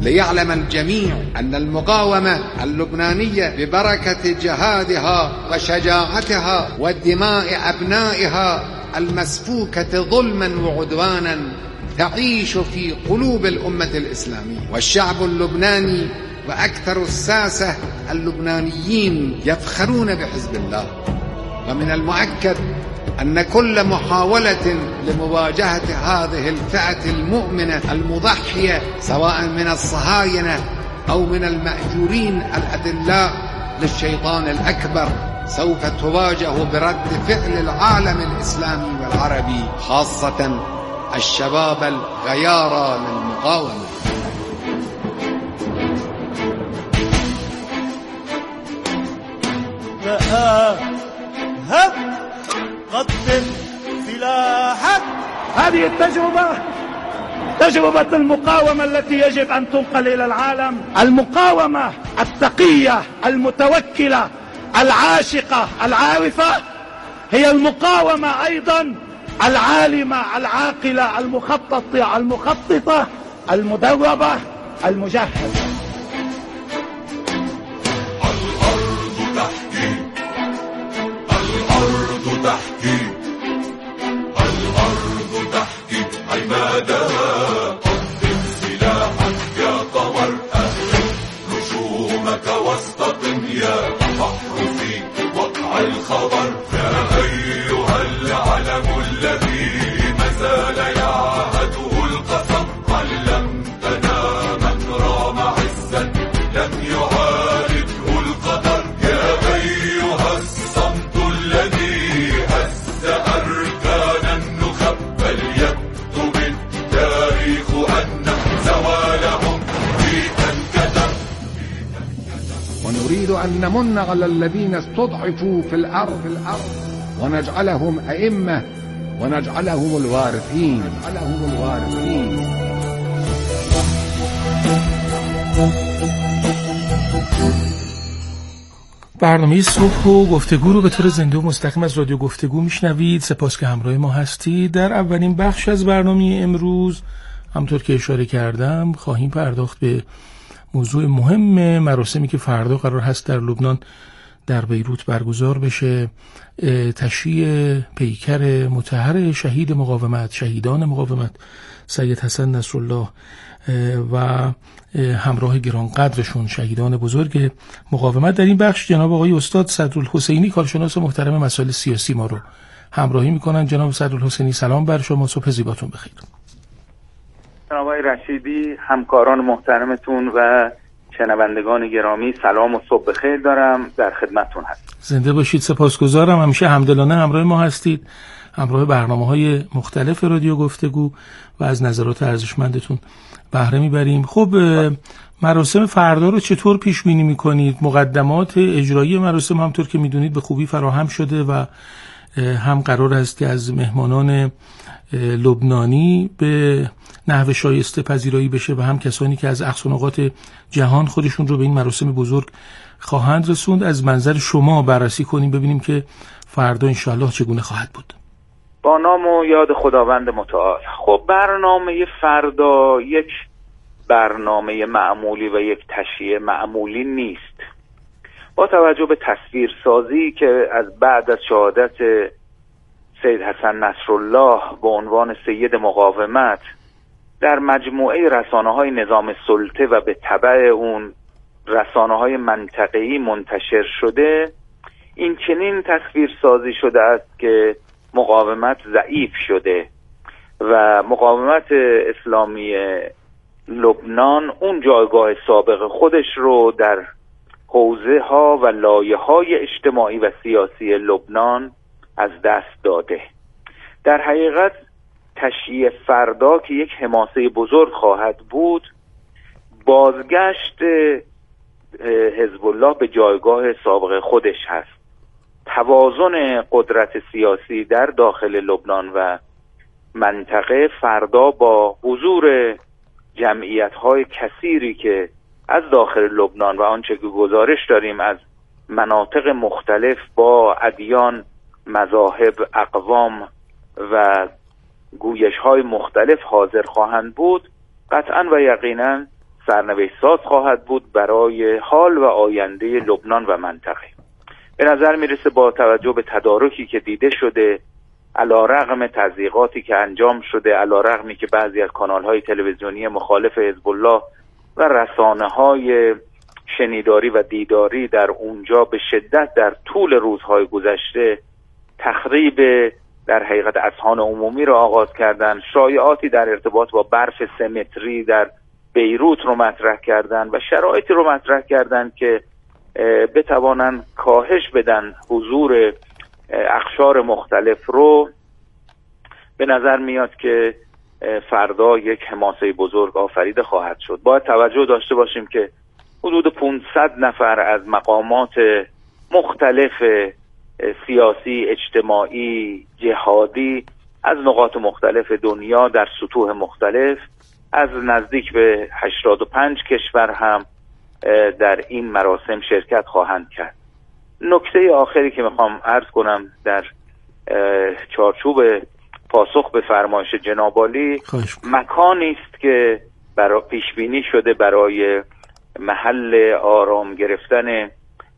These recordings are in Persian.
ليعلم الجميع أن المقاومة اللبنانية ببركة جهادها وشجاعتها ودماء أبنائها المسفوكة ظلما وعدوانا تعيش في قلوب الأمة الإسلامية، والشعب اللبناني وأكثر الساسة اللبنانيين يفخرون بحزب الله. ومن المؤكد أن كل محاولة لمواجهة هذه الفئة المؤمنة المضحية سواء من الصهاينة أو من المأجورين الأدلاء للشيطان الأكبر سوف تواجه برد فعل العالم الإسلامي والعربي، خاصة الشباب الغيارى للمقاومة. هب قدم سلاحك. هذه تجربة المقاومة التي يجب أن تنقل إلى العالم، المقاومة التقية المتوكلة العاشقة العارفة، هي المقاومة أيضا العالمة العاقلة المخططة المدربة المجهزة. الأرض تحكي عمادها. قدم سلاحك يا قمر، أهل نجومك واستقم يا بحر في وقع الخبر. يا أيها العلم الذي ما زال يعهده القسم، علمتنا من رام عزا لم يعارضه القدر. يا أيها الصمت الذي هز أركان النخب، فليكتب التاريخ أن زوالهم فيك انكتب. ونريد أن نمن على الذين استضعفوا في الأرض ونجعلهم أئمة ونجعلهم الوارثين. برنامه صبح و گفتگو رو به طور زنده و مستقیم از رادیو گفتگو میشنوید. سپاس که همراه ما هستید. در اولین بخش از برنامه امروز همطور که اشاره کردم خواهیم پرداخت به موضوع مهم مراسمی که فردا قرار هست در لبنان در بیروت برگزار بشه، تشییع پیکر مطهر شهیدان مقاومت سید حسن نصرالله و همراه گرانقدرشون شهیدان بزرگ مقاومت. در این بخش جناب آقای استاد صدرالحسینی کارشناس محترم مسائل سیاسی ما رو همراهی میکنن. جناب صدرالحسینی سلام بر شما، صبح زیباتون بخیر. جناب آقای رشیدی، همکاران محترمتون و شنوندگان گرامی سلام و صبح بخیر دارم، در خدمتتون هستم. زنده باشید. سپاسگزارم همیشه همدلانه همراه ما هستید، همراه برنامه‌های مختلف رادیو گفتگو و از نظرات ارزشمندتون بهره میبریم. خب مراسم فردا رو چطور پیش بینی میکنید؟ مقدمات اجرایی مراسم همطور که میدونید به خوبی فراهم شده و هم قرار است که از مهمانان لبنانی به نحو شایسته پذیرایی بشه و هم کسانی که از اقصا نقاط جهان خودشون رو به این مراسم بزرگ خواهند رسوند. از منظر شما بررسی کنیم ببینیم که فردا انشاءالله چگونه خواهد بود. با نام و یاد خداوند متعال. خب برنامه فردا یک برنامه معمولی و یک تشییع معمولی نیست. با توجه به تصویرسازی که از بعد از شهادت سید حسن نصرالله به عنوان سید مقاومت در مجموعه رسانه‌های نظام سلطه و به تبع اون رسانه‌های منطقه‌ای منتشر شده، این چنین تصویرسازی شده است که مقاومت ضعیف شده و مقاومت اسلامی لبنان اون جایگاه سابق خودش رو در حوزه ها و لایه های اجتماعی و سیاسی لبنان از دست داده. در حقیقت تشییع فردا که یک حماسه بزرگ خواهد بود، بازگشت حزب الله به جایگاه سابق خودش هست. توازن قدرت سیاسی در داخل لبنان و منطقه فردا با حضور جمعیت‌های کثیری که از داخل لبنان و آنچه که گزارش داریم از مناطق مختلف با ادیان، مذاهب، اقوام و گویش‌های مختلف حاضر خواهند بود، قطعاً و یقیناً سرنوشت ساز خواهد بود برای حال و آینده لبنان و منطقه. به نظر میرسه با توجه به تدارکی که دیده شده، علیرغم تضییقاتی که انجام شده، علیرغمی که بعضی از کانال‌های تلویزیونی مخالف حزب الله و رسانه‌های شنیداری و دیداری در اونجا به شدت در طول روزهای گذشته تخریب در حقیقت اذهان عمومی را آغاز کردن، شایعاتی در ارتباط با برف 3 متری در بیروت رو مطرح کردن و شرایطی رو مطرح کردن که بتوانن کاهش بدن حضور اقشار مختلف رو. به نظر میاد که فردا یک حماسه بزرگ آفریده خواهد شد. باید توجه داشته باشیم که حدود 500 نفر از مقامات مختلف سیاسی، اجتماعی، جهادی از نقاط مختلف دنیا در سطوح مختلف از نزدیک به 85 کشور هم در این مراسم شرکت خواهند کرد. نکته آخری که میخوام عرض کنم در چارچوب پاسخ به فرمایش جناب عالی، مکانی است که برای پیش بینی شده برای محل آرام گرفتن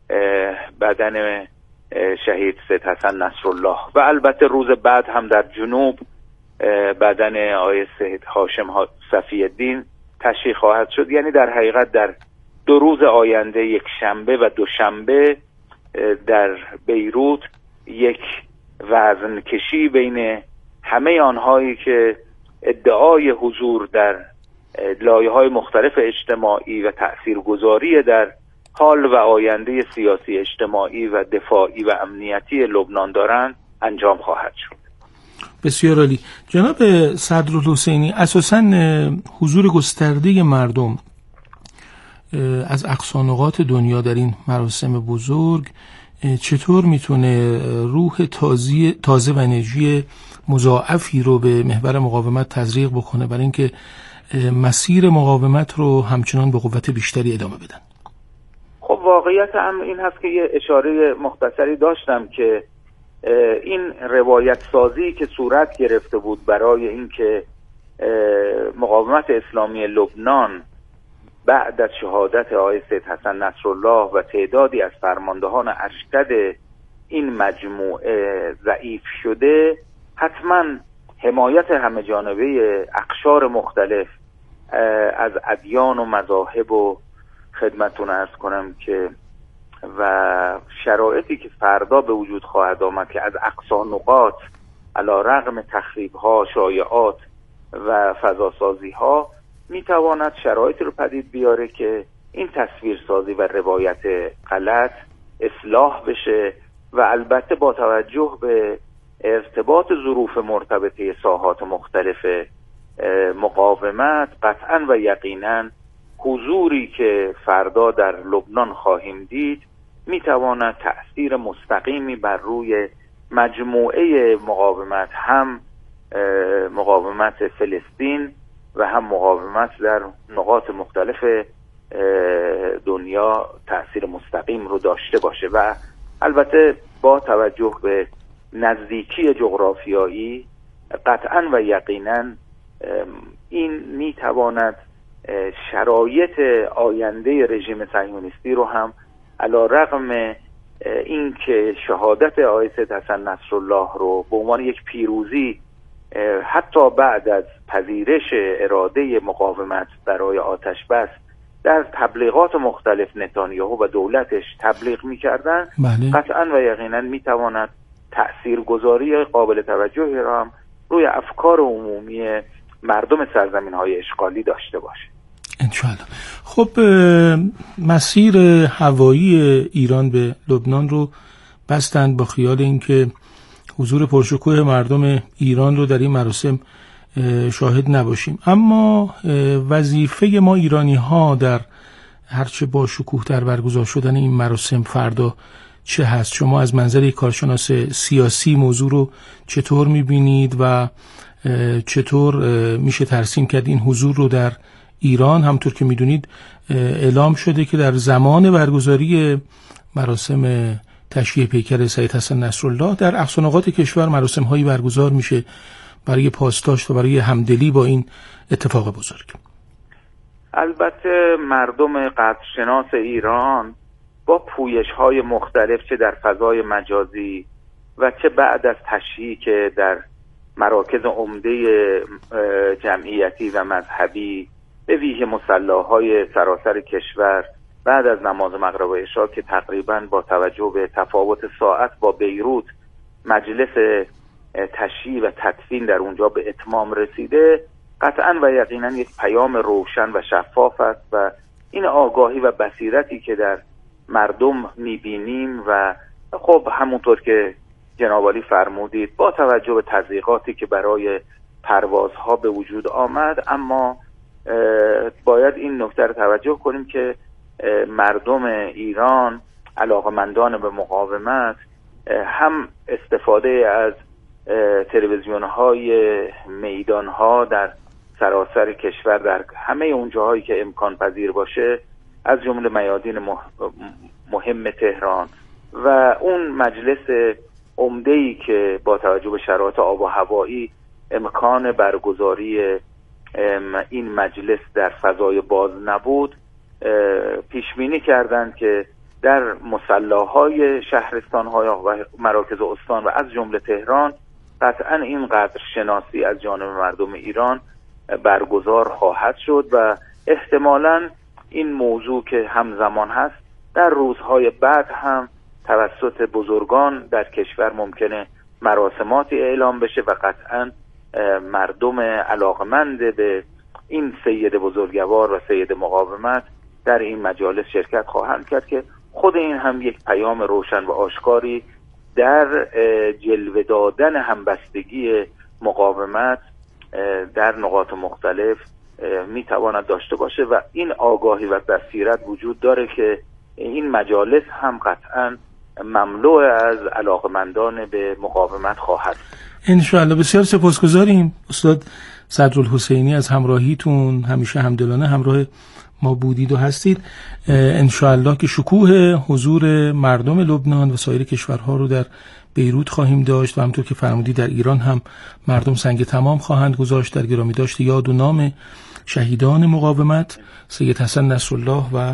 بدن شهید سید حسن نصرالله و البته روز بعد هم در جنوب بدن آقای سید هاشم صفی الدین تشییع خواهد شد. یعنی در حقیقت در 2 روز آینده، یک شنبه و دوشنبه، در بیروت یک وزن کشی بین همه آنهایی که ادعای حضور در لایه‌های مختلف اجتماعی و تأثیرگذاری در حال و آینده سیاسی، اجتماعی و دفاعی و امنیتی لبنان دارند انجام خواهد شد. بسیار عالی. جناب صدرالحسینی، اساساً حضور گسترده مردم از اقصانقاط دنیا در این مراسم بزرگ چطور میتونه روح تازه و انرژی مضاعفی رو به محور مقاومت تزریق بکنه برای اینکه مسیر مقاومت رو همچنان به قوت بیشتری ادامه بدن؟ خب واقعیت امر این هست که یه اشاره مختصری داشتم که این روایت سازی که صورت گرفته بود برای اینکه مقاومت اسلامی لبنان بعد از شهادت آقای سید حسن نصرالله و تعدادی از فرماندهان ارشد این مجموعه ضعیف شده، حتما حمایت همه جانبه اقشار مختلف از ادیان و مذاهب و خدمتتون عرض کنم که و شرایطی که فردا به وجود خواهد آمد که از اقصا نقاط علی رغم تخریب‌ها، شایعات و فضاسازی‌ها میتواند شرایطی رو پدید بیاره که این تصویرسازی و روایت غلط اصلاح بشه و البته با توجه به ارتباط ظروف مرتبطه ساحات مختلف مقاومت قطعاً و یقیناً حضوری که فردا در لبنان خواهیم دید میتواند تأثیر مستقیمی بر روی مجموعه مقاومت، هم مقاومت فلسطین و هم مقاومت در نقاط مختلف دنیا تأثیر مستقیم رو داشته باشه و البته با توجه به نزدیکی جغرافیایی قطعاً و یقیناً این میتواند شرایط آینده رژیم صهیونیستی رو هم علی رغم اینکه شهادت آقای سید حسن نصرالله رو به عنوان یک پیروزی حتی بعد از پذیرش اراده مقاومت برای آتش بس در تبلیغات مختلف نتانیاهو و دولتش تبلیغ می‌کردن، قطعاً و یقیناً می‌تواند تأثیرگذاری قابل توجهی را هم روی افکار عمومی مردم سرزمین‌های اشغالی داشته باشه. انشاءالله. خب مسیر هوایی ایران به لبنان رو بستند با خیال اینکه حضور پرشکوه مردم ایران رو در این مراسم شاهد نباشیم، اما وظیفه ما ایرانی ها در هرچه با شکوه در برگزار شدن این مراسم فردا چه هست؟ شما از منظر یک کارشناس سیاسی موضوع رو چطور میبینید و چطور میشه ترسیم کرد این حضور رو در ایران؟ همطور که میدونید اعلام شده که در زمان برگزاری مراسم تشییع پیکر سید حسن نصرالله در اقصانقاط کشور مراسم هایی برگزار میشه برای پاسداشت و برای همدلی با این اتفاق بزرگ. البته مردم قدرشناس ایران با پویش‌های مختلف، چه در فضای مجازی و چه بعد از تشییع که در مراکز عمده جمعیتی و مذهبی، به ویژه مصلاهای سراسر کشور بعد از نماز مغرب و عشا که تقریباً با توجه به تفاوت ساعت با بیروت مجلس تشییع و تدفین در اونجا به اتمام رسیده، قطعاً و یقیناً یک پیام روشن و شفاف است و این آگاهی و بصیرتی که در مردم می‌بینیم و خب همونطور که جناب عالی فرمودید با توجه به تضییقاتی که برای پروازها به وجود آمد، اما باید این نکته رو توجه کنیم که مردم ایران علاقمندان به مقاومت هم استفاده از تلویزیون‌های میدان‌ها در سراسر کشور در همه اون جاهایی که امکان پذیر باشه، از جمله میادین مهم تهران و اون مجلس عمده‌ای که با توجه به شرایط آب و هوایی امکان برگزاری این مجلس در فضای باز نبود، پیش بینی کردند که در مصلاهای شهرستان‌های و مراکز استان و از جمله تهران قطعاً این قدر شناسی از جانب مردم ایران برگزار خواهد شد و احتمالاً این موضوع که همزمان هست در روزهای بعد هم توسط بزرگان در کشور ممکنه مراسماتی اعلام بشه و قطعاً مردم علاقمند به این سید بزرگوار و سید مقاومت در این مجالس شرکت خواهند کرد که خود این هم یک پیام روشن و آشکاری در جلوه دادن همبستگی مقاومت در نقاط مختلف میتواند داشته باشه و این آگاهی و بصیرت وجود داره که این مجالس هم قطعاً مملو از علاقمندان به مقاومت خواهد. انشاءالله. بسیار سپاسگزاریم استاد صدرالحسینی از همراهیتون، همیشه همدلانه همراه ما بودید و هستید. انشاءالله که شکوه حضور مردم لبنان و سایر کشورها رو در بیروت خواهیم داشت و همونطور که فرمودید در ایران هم مردم سنگ تمام خواهند گذاشت در گرامی داشت یاد و نام شهیدان مقاومت سید حسن نصرالله و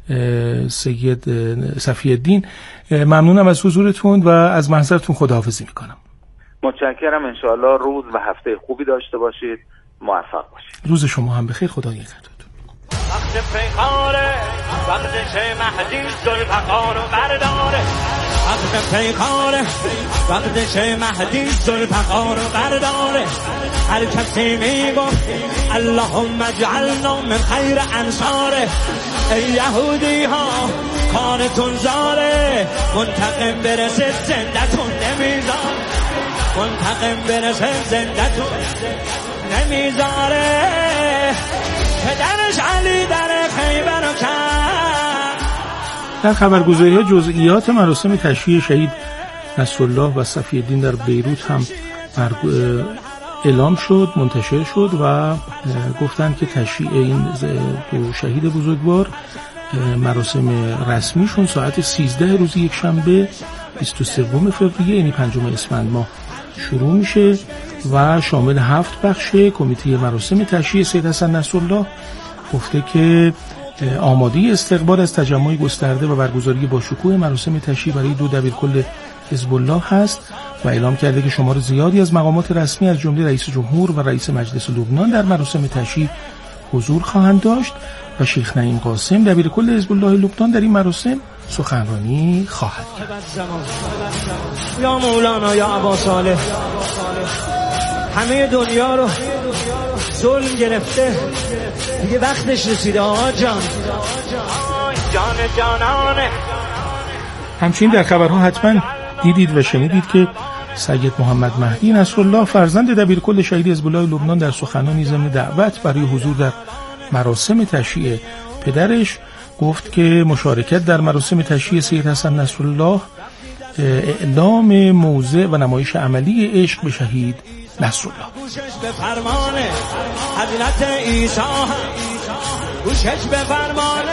سید صفی الدین. ممنونم از حضورتون و از محضرتون خداحافظی میکنم. متشکرم. انشاءالله روز و هفته خوبی داشته باشید. موفق باشید. روز شما هم بخیر. خدا نگهدار. وقت پیغاره وقت چه مهدی ذوالفقار و برداره، وقت پیغاره وقت چه مهدی ذوالفقار و برداره. هر کسی میگفت اللهم اجعلنا من خیر انصاره. ای یهودی ها کارتون زاره، منتقم برسه زندتون نمیذاره، منتقم برسه زندتون نمیذاره. پدرش علی در خیبر و کرد. در خبرگزاری جزئیات مراسم تشییع شهید نصرالله و صفی الدین در بیروت هم اعلام شد، منتشر شد و گفتند که تشییع این دو شهید بزرگوار مراسم رسمیشون ساعت 13 روز یکشنبه 23 فوریه یعنی 5 اسفند ماه شروع میشه و شامل 7 بخش. کمیته مراسم تشییع سید حسن نصرالله گفته که آماده استقبال از تجمع گسترده و برگزاری با شکوه مراسم تشییع برای 2 دبیرکل حزب الله هست و اعلام کرده که شمار زیادی از مقامات رسمی از جمله رئیس جمهور و رئیس مجلس لبنان در مراسم تشییع حضور خواهند داشت و شیخ نعیم قاسم دبیرکل حزب الله لبنان در این مراسم سخنرانی خواهد کرد. یا مولانا یا ابا صالح، همه دنیا رو ظلم گرفته، دیگه وقتش رسیده آقا جان. جان جانانه. همچنین در خبرها حتما دیدید و شنیدید که سید محمد مهدی نصرالله فرزند دبیرکل شهید حزب الله لبنان در سخنرانی ضمن دعوت برای حضور در مراسم تشییع پدرش گفت که مشارکت در مراسم تشییع سید حسن نصرالله اعلام موضع و نمایش عملی عشق به شهید نصرالله. گوشش به فرمان حضرت عیسی، گوشش به فرمان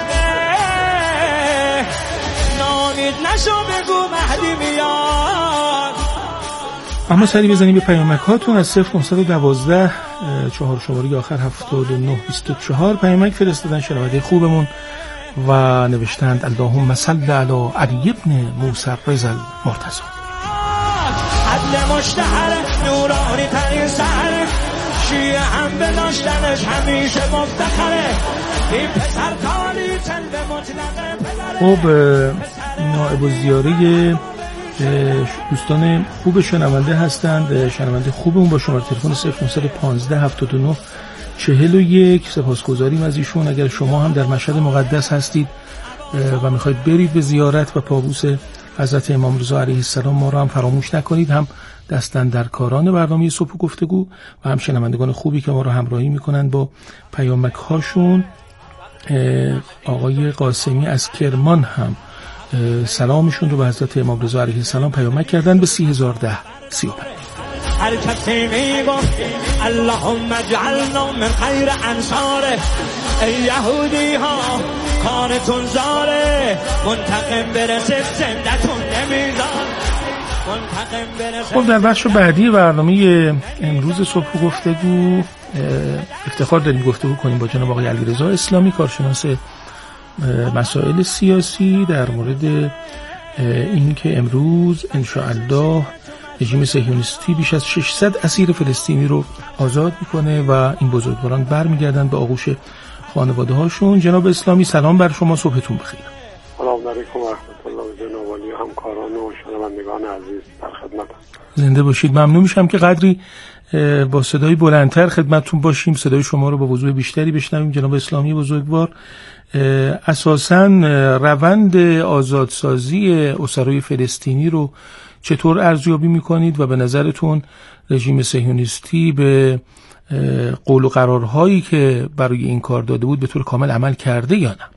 نامید نشو بگو مهدی میاد، اما سری بزنیم به پیامک هاتون از 0912 4 شماره آخر 7924 پیامک فرستادن شنونده خوبمون و نوشتند اللهم صل علی علی ابن موسی رضا المرتضی. عدل مشتهر نورانی ترین سر شیعه هم به داشتنش همیشه مفتخره این پسر تالی تل مطلقه پدره. خب نائب الزیاره دوستان خوب شنونده هستند، شنونده خوبمون با شماره تلفن 0915 79 41. سپاسگزاریم از ایشون. اگر شما هم در مشهد مقدس هستید و میخواید برید به زیارت و پابوس حضرت امام رضا علیه السلام، ما رو هم فراموش نکنید. هم دستن در کاران برنامه صبح و گفتگو و هم شنوندگان خوبی که ما رو همراهی میکنن با پیامک هاشون. آقای قاسمی از کرمان هم سلامشون رو به حضرت امام رضا علیه السلام پیامک کردن به 3010 35. هر کسی میگفت اللهم اجعلنا من خیر انصاره ای یهودی ها کارتون زاره منتقم برسه زندتون نمیذار منتقم برسه. خب در بخش بعدی برنامه امروز صبح و گفتگو افتخار داریم گفتگو کنیم با جناب آقای علیرضا اسلامی، کارشناس مسائل سیاسی، در مورد این که امروز انشاءالله رژیم صهیونیستی بیش از 600 اسیر فلسطینی رو آزاد میکنه و این بزرگواران برمیگردن به آغوش خانواده هاشون. جناب اسلامی سلام بر شما، صبحتون بخیر. سلام علیکم و رحمت الله جناب علی، همکاران و شنوندگان عزیز در خدمتم. زنده باشید. ممنون میشم که قدری با صدای بلندتر خدمتتون باشیم، صدای شما رو با وضوح بیشتری بشنویم. جناب اسلامی بزرگوار، اساساً روند آزادسازی اسرای فلسطینی رو چطور ارزیابی میکنید و به نظرتون رژیم صهیونیستی به قول و قرارهایی که برای این کار داده بود به طور کامل عمل کرده یا نه؟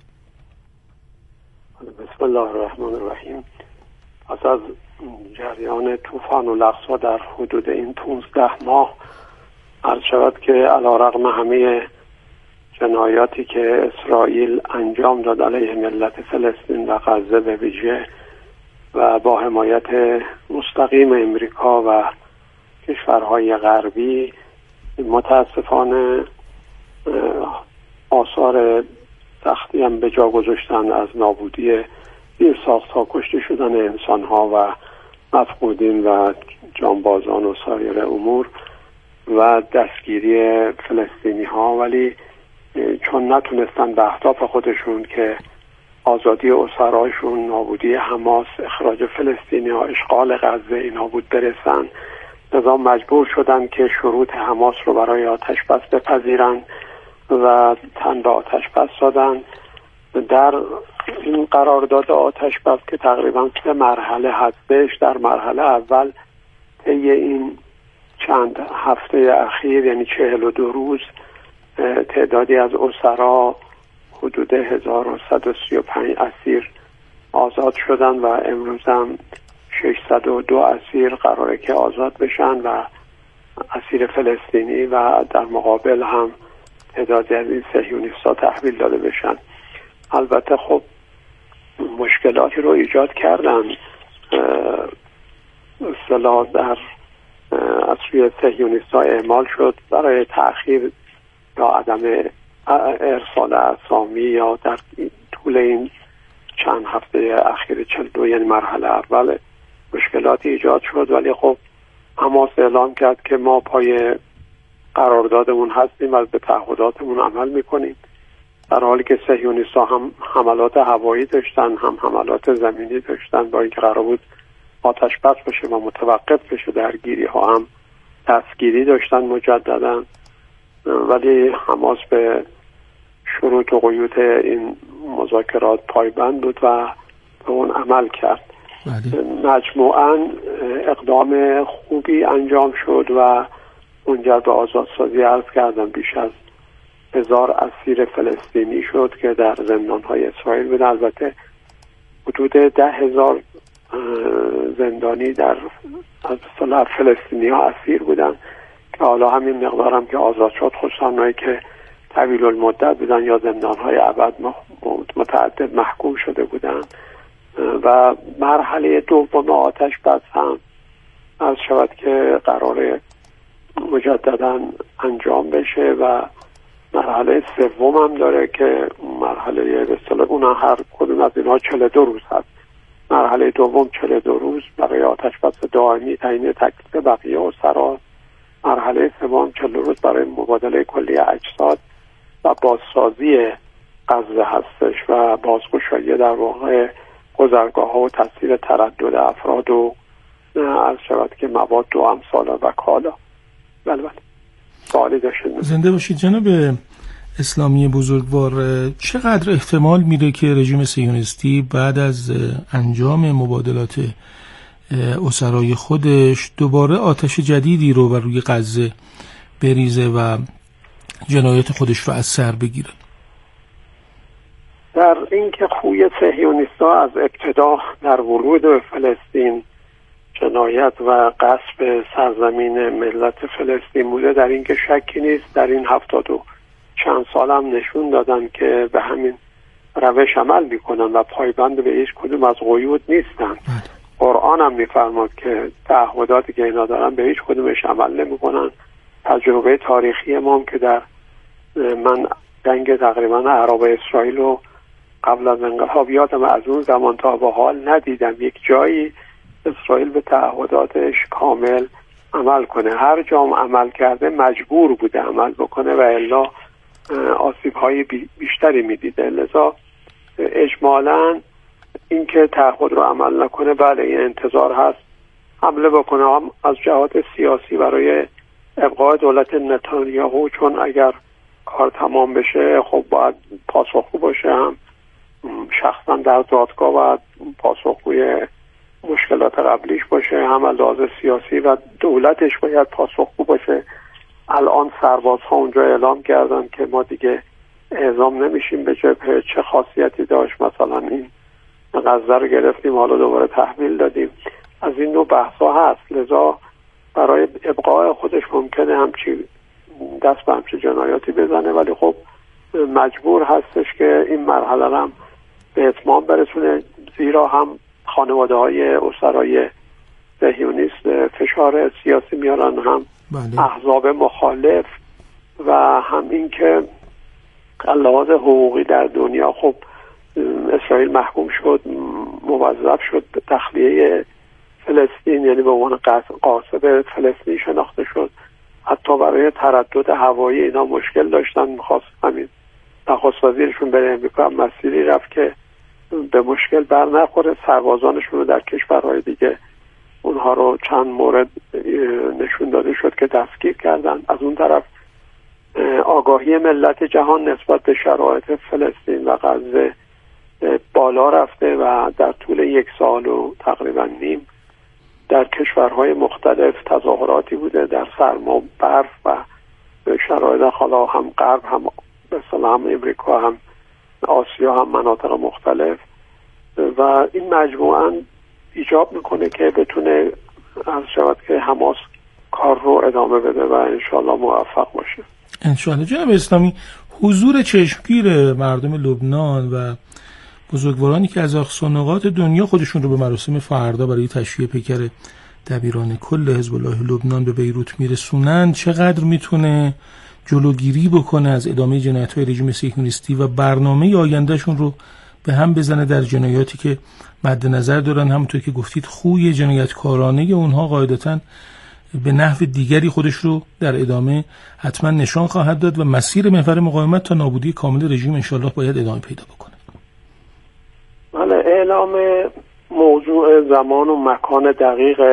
بسم الله الرحمن الرحیم. پس از جریان طوفان الاقصی در حدود این 15 ماه عرض شود که علیرغم همه جنایاتی که اسرائیل انجام داد علیه ملت فلسطین و غزه به ویژه و با حمایت مستقیم امریکا و کشورهای غربی، متاسفانه آثار سختی هم به جا گذاشتن از نابودی زیرساخت‌ها، کشته شدن انسان‌ها و مفقودین و جانبازان و سایر امور و دستگیری فلسطینی‌ها. ولی چون نتونستن به اهداف خودشون که آزادی اسرایشون، نابودی حماس، اخراج فلسطینی‌ها، اشغال غزه اینا بود برسن، لذا مجبور شدن که شروط حماس رو برای آتش بس بپذیرن و تن به آتش بس دادن. در این قرارداد آتش بس که تقریبا 3 مرحله هستش، در مرحله اول طی این چند هفته اخیر یعنی 42 روز تعدادی از اسرا حدود 1135 اسیر آزاد شدن و امروز هم 602 اسیر قراره که آزاد بشن و اسیر فلسطینی و در مقابل هم تعدادی از این صهیونیست‌ها تحویل داده بشن. البته خب مشکلاتی رو ایجاد کردن، اصطلاح در از سوی صهیونیست‌ها اعمال شد برای تأخیر یا عدم ارسال اسامی یا در طول این چند هفته اخیر 42 یعنی مرحله اول مشکلاتی ایجاد شد. ولی خب حماس اعلام کرد که ما پای قراردادمون هستیم و به تعهداتمون عمل میکنیم، در حالی که صهیونیست‌ها هم حملات هوایی داشتن هم حملات زمینی داشتن، با اینکه قرار بود آتش بس بشه و متوقف بشه درگیری ها هم دستگیری داشتن مجددا. ولی حماس به شروط و قیود این مذاکرات پایبند بود و به اون عمل کرد. مجموعاً اقدام خوبی انجام شد و منجر به آزادسازی عرض کردم بیش از 1000 اسیر فلسطینی شد که در زندان‌های اسرائیل بود. البته حدود 10,000 زندانی در از اصطلاح فلسطینی‌ها اسیر بودن که حالا همین مقدار هم که آزاد شد، خصوصا اونایی که طویل المدت بودن یا زندان‌های ابد متعدد محکوم شده بودن. و مرحله دوم آتش بس هم عرض شود که قرار مجددا انجام بشه و مرحله سوم هم داره که مرحله به اصطلاح اون هر کدوم از اینها 42 روز هست. مرحله دوم 42 روز برای آتش بس دائمی تعیین تکلیف بقیه اسرا. مرحله سوم 40 روز برای مبادله کلی اجساد و بازسازی غزه هستش و بازگشایی در واقع گذرگاه ها و تسهیل تردد افراد و عرض شود که مواد و امثال و کالا. بله سوالی داشتید؟ زنده باشید جناب اسلامی بزرگوار. چقدر احتمال میره که رژیم صهیونیستی بعد از انجام مبادلات اسرای خودش دوباره آتش جدیدی رو بر روی غزه بریزه و جنایات خودش رو از سر بگیره؟ در اینکه خوی صهیونیست‌ها از ابتدا در ورود به فلسطین جنایت و غصب سرزمین ملت فلسطین بوده، در این که شکی نیست. در این 70 و چند سال هم نشون دادن که به همین روش عمل میکنن و پایبند به هیچ کدوم از قیود نیستن. قرآن هم میفرماد که تعهداتی که اینا دارن به هیچ کدومش عمل نمیکنن. تجربه تاریخی ما هم که در من جنگ تقریبا عرب اسرائیل رو قبل از انقلاب یادم از اون زمان تا به حال ندیدم یک جایی اسرائیل به تعهداتش کامل عمل کنه. هر جام عمل کرده مجبور بوده عمل بکنه و الا آسیب‌های بیشتری میدیده. لذا اجمالاً اینکه تعهد رو عمل نکنه بله این انتظار هست حمله بکنه، هم از جهات سیاسی برای ابقای دولت نتانیاهو، چون اگر کار تمام بشه خب باید پاسخگو باشه، هم شخصا در دادگاه باید پاسخگوی مشکلات قبلیش باشه، هم از لحاظ سیاسی و دولتش باید پاسخگو باشه. الان سربازها اونجا اعلام کردن که ما دیگه اعزام نمیشیم به جبهه. چه خاصیتی داشت؟ مثلا این غزه رو گرفتیم حالا دوباره تحویل دادیم. از این نوع بحثا هست. لذا برای ابقای خودش ممکنه همچی دست به همچی جنایاتی بزنه، ولی خب مجبور هستش که این مرحله هم به اتمام برسونه، زیرا هم خانواده های اسرای صهیونیست فشار سیاسی میارن، هم احزاب مخالف و هم این که لحاظ حقوقی در دنیا خب اسرائیل محکوم شد، موظف شد به تخلیه فلسطین، یعنی به عنوان قاصد فلسطین شناخته شد. حتی برای تردد هوایی اینا مشکل داشتن، میخواست همین نخست وزیرشون بره امریکا هم مسیری رفت که به مشکل بر نخوره. سربازانشون رو در کشورهای دیگه اونها رو چند مورد نشون داده شد که دستگیر کردن. از اون طرف آگاهی ملت جهان نسبت به شرایط فلسطین و غزه بالا رفته و در طول 1 سال و تقریبا نیم در کشورهای مختلف تظاهراتی بوده، در سرما و برف و شرایط حالا هم غرب هم مثلا هم امریکا هم آسیا هم مناطق مختلف، و این مجموعاً ایجاب میکنه که بتونه عرض شود که حماس کار رو ادامه بده و انشالله موفق باشه. انشالله. جناب اسلامی، حضور چشمگیر مردم لبنان و بزرگوارانی که از اقصا نقاط دنیا خودشون رو به مراسم فردا برای تشییع پیکر دبیران کل حزب الله لبنان به بیروت میرسونن چقدر میتونه جلوگیری بکنه از ادامه جنایت‌های رژیم صهیونیستی و برنامه آیندهشون رو به هم بزنه در جنایاتی که مد نظر دارن؟ همونطور که گفتید خوی جنایتکارانه اونها قاعدتاً به نحو دیگری خودش رو در ادامه حتما نشان خواهد داد و مسیر محور مقاومت تا نابودی کامل رژیم انشالله باید ادامه پیدا بکنه. بله، اعلام موضوع زمان و مکان دقیق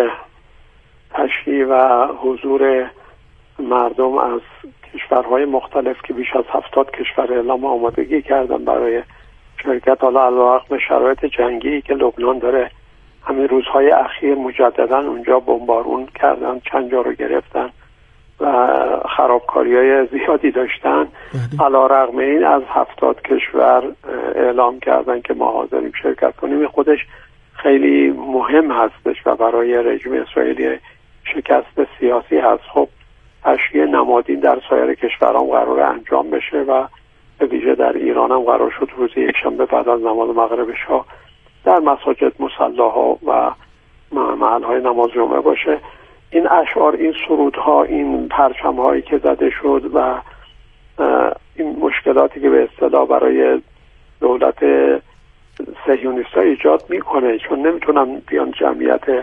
تشییع و حضور مردم از کشورهای مختلف که بیش از 70 کشور اعلام آمادگی کردن برای شرکت، حالا علیرغم شرایط جنگی که لبنان داره همین روزهای اخیر مجددا اونجا بمبارون کردن، چند جا رو گرفتن و خرابکاری‌های زیادی داشتن. علیرغم این از 70 کشور اعلام کردن که ما حاضریم شرکت کنیم. خودش خیلی مهم هستش و برای رژیم اسرائیلی شکست سیاسی هست. خب تشییع نمادین در سایر کشورها قرار انجام بشه و به ویژه در ایران هم قرار شد روز یکشنبه بعد از نماز مغرب شاه در مساجد مصلاها و محل‌های نماز جمعه باشه. این اشعار، این سرودها، این پرچم‌هایی که زده شد و این مشکلاتی که به اصطلاح برای دولت صهیونیست‌ها ایجاد میکنه، چون نمیتونن بیان جمعیت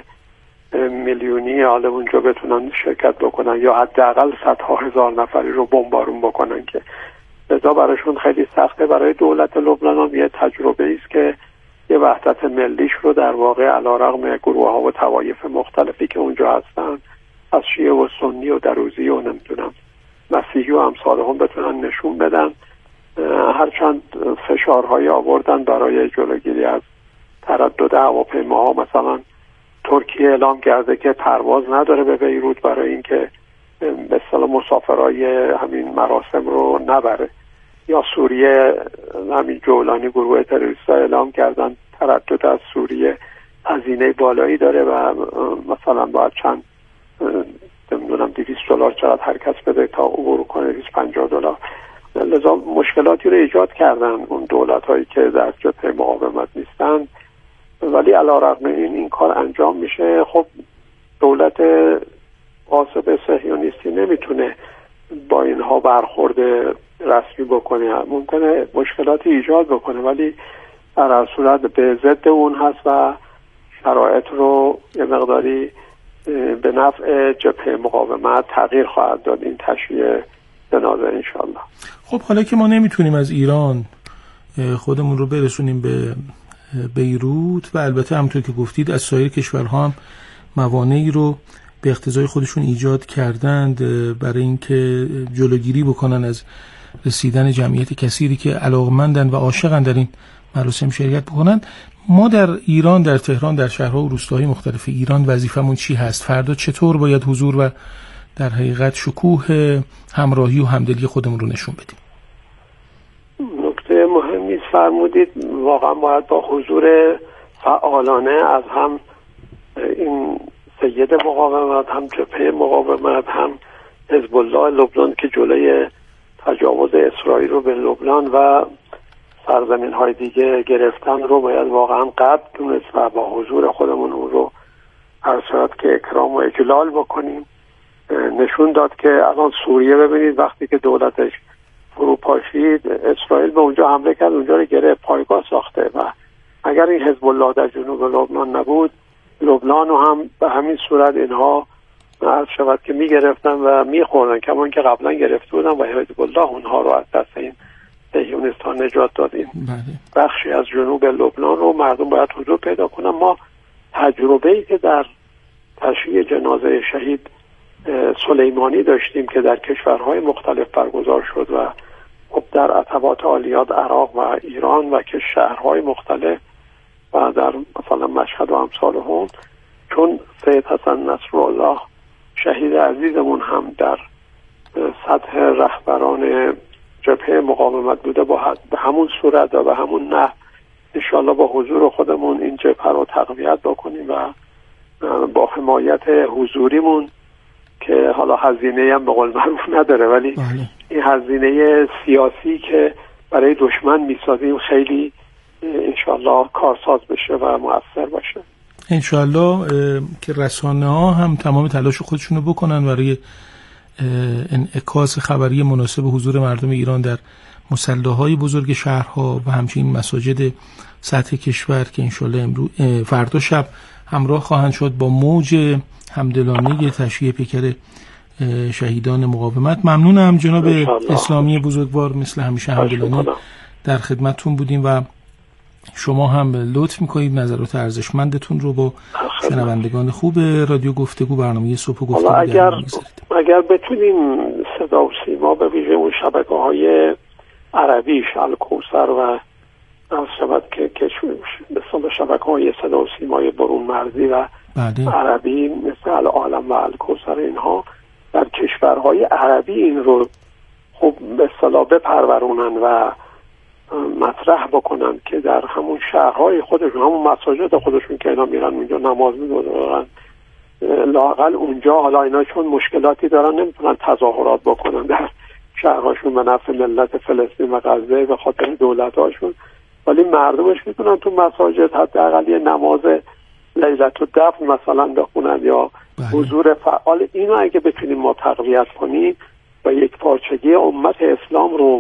میلیونی حالا اونجا بتونن شرکت بکنن یا حداقل صدها هزار نفری رو بمبارون بکنن، که لذا براشون خیلی سخته. برای دولت لبنان هم یه تجربه است که یه وحدت ملیش رو در واقع علیرغم گروه‌ها و طوایف مختلفی که اونجا هستن، از شیعه و سنی و دروزی و نمیدونم مسیحی و امثالهم بتونن نشون بدن. هرچند فشارهای آوردن برای جلوگیری از تردد هواپیماها، مثلا ترکیه اعلام کرده که پرواز نداره به بیروت برای اینکه به اصطلاح مسافرای همین مراسم رو نبره، یا سوریه همین جولانی گروه تروریست‌ها اعلام کردن تردد از سوریه هزینه بالایی داره و مثلا باید چند نمیدونم $200 چقدر هر کس بده تا عبور کنه، $250. لذا مشکلاتی رو ایجاد کردن اون دولت‌هایی که در جبهه مقاومت نیستن، ولی علیرغم این کار انجام میشه. خب دولت غاصب صهیونیستی نمیتونه با اینها برخورد رسمی بکنه، ممکنه مشکلاتی ایجاد بکنه، ولی در هر صورت به ضد اون هست و شرایط رو یه مقداری به نفع جبهه مقاومت تغییر خواهد داد این تشییع جنازه انشالله. خب حالا که ما نمیتونیم از ایران خودمون رو برسونیم به بیروت و البته همونطور که گفتید از سایر کشورها هم موانعی رو به اقتضای خودشون ایجاد کردند برای اینکه جلوگیری بکنن از رسیدن جمعیت کثیری که علاقمندن و عاشقن در این مراسم شرکت بکنن، ما در ایران، در تهران، در شهرها و روستاهای مختلف ایران وظیفمون چی هست؟ فردا چطور باید حضور و در حقیقت شکوه همراهی و همدلی خودمون رو نشون بدیم؟ نکته مهمی فرمودید. واقعا باید با حضور فعالانه از هم این سید مقاومت، هم جبهه مقاومت، هم حزب الله لبنان که جلوی تجاوز اسرائیل رو به لبنان و سرزمین های دیگه گرفتن رو باید واقعا قطع دونست و با حضور خودمون اون رو هر صورت که اکرام و اجلال بکنیم. نشون داد که الان سوریه ببینید وقتی که دولتش فروپاشید، اسرائیل به اونجا حمله کرد، اونجا رو گرفت، پایگاه ساخته و اگر این حزب الله در جنوب لبنان نبود، لبنان رو هم به همین صورت اینها عرض شود که میگرفتن و میخوردن، کمان که قبلا گرفته بودن و حزب الله اونها رو از دست این صهیونیست‌ها نجات دادیم. بخشی از جنوب لبنان رو مردم باید حضور پیدا کنن. ما تجربه‌ای که در تشییع جنازه شهید سلیمانی داشتیم که در کشورهای مختلف برگزار شد و خب در عتبات عالیات عراق و ایران و که شهرهای مختلف و در مثلا مشهد و امثالهم، چون سید حسن نصرالله شهید عزیزمون هم در سطح رهبران جبهه مقاومت بوده، به همون صورت و به همون نحو انشاءالله با حضور خودمون این جبهه رو تقویت بکنیم و با حمایت حضوریمون که حالا هزینه هم به قول معروف نداره، ولی این هزینه سیاسی که برای دشمن میسازیم خیلی انشاءالله کارساز بشه و مؤثر باشه. انشاءالله که رسانه ها هم تمام تلاش خودشونو بکنن برای انعکاس خبری مناسب حضور مردم ایران در مصلاهای بزرگ شهرها و همچنین مساجد سطح کشور که انشاءالله فردا شب همراه خواهند شد با موج همدلانه تشییع پیکر شهیدان مقاومت. ممنونم جناب اسلامی بزرگوار، مثل همیشه همدلانه در خدمتتون بودیم و شما هم لطف میکنید نظرات ارزشمندتون رو با شنوندگان خوب رادیو گفتگو برنامه صبح و گفتگو اگر بتونیم صدا و سیما به ویژه اون شبکه‌های عربیش الکوثر و که مثلا شبکه‌های صدا و سیمای برون مرزی و عربی مثل العالم و الکوثر، اینها در کشورهای عربی این رو خوب به اصطلاح بپرورونن و مطرح بکنن که در همون شهرهای خودشون، همون مساجد خودشون که اینا میرن اونجا نماز میگذارن، لااقل اونجا حالا اینا چون مشکلاتی دارن نمیتونن تظاهرات بکنن در شهرهاشون به نفع ملت فلسطین و غزه به خاطر دولتاشون، ولی مردمش میتونن تو مساجد حداقل یه نماز لیلة الدفن مثلا بخونن یا حضور فعال، اینو اگه بتونیم ما تقویت کنیم و یک پارچگی امت اسلام رو